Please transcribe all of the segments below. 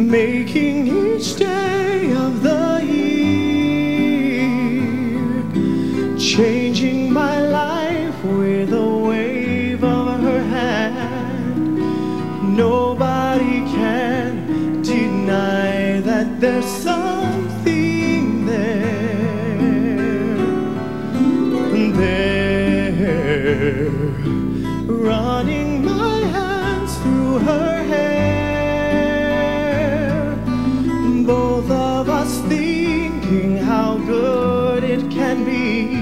making each day of the year, changing my life with a wave of her hand. Nobody can deny that there's something there, running my hands through her hair, both of us thinking how good it can be.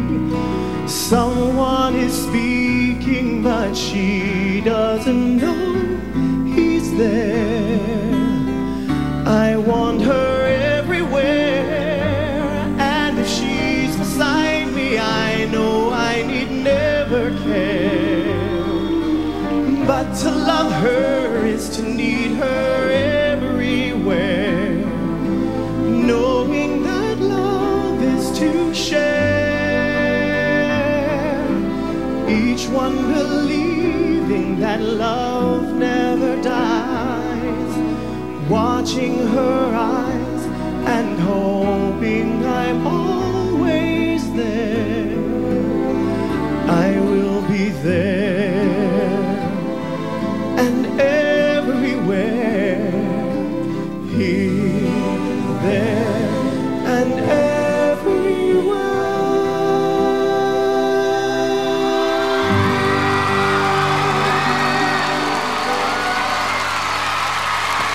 Someone is speaking, but she doesn't know he's there. I want her everywhere, and if she's beside me, I know I need never care. But to love her is to need her everywhere, knowing that love is to share, each one believing that love never dies, watching her eyes and hold